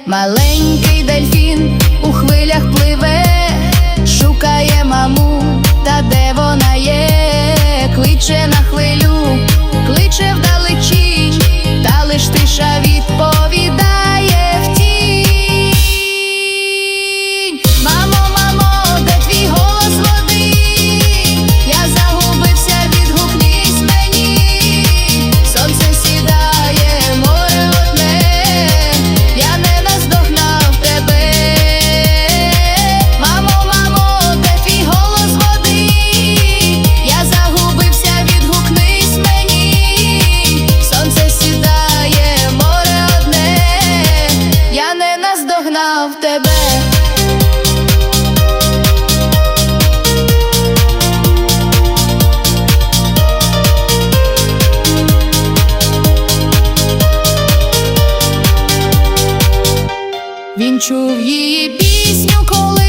Маленький дельфін у хвилях пливе, шукає маму, та де вона є? Кличе на хвилю, кличе вдалечінь, та лиш тиша відповідає втінь. Мамо, мамо, де твій голос води? Я загубився, відгукнись мені. Сонце сідає, море одне, я не наздогнав тебе. Мамо, мамо, де твій голос води? Я загубився, відгукнись мені. Сонце сідає, море одне, я не наздогнав тебе. Він чув її пісню, коли